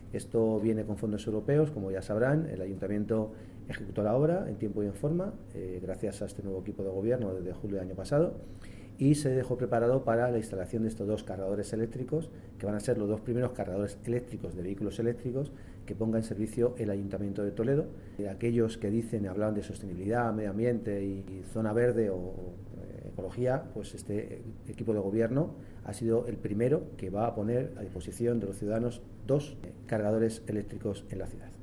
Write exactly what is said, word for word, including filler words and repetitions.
Esto viene con fondos europeos, como ya sabrán. El Ayuntamiento ejecutó la obra en tiempo y en forma, eh, gracias a este nuevo equipo de gobierno desde julio del año pasado, y se dejó preparado para la instalación de estos dos cargadores eléctricos, que van a ser los dos primeros cargadores eléctricos de vehículos eléctricos que ponga en servicio el Ayuntamiento de Toledo. Eh, aquellos que dicen, hablan de sostenibilidad, medio ambiente y, y zona verde o, o eh, ecología, pues este equipo de gobierno ha sido el primero que va a poner a disposición de los ciudadanos dos eh, cargadores eléctricos en la ciudad.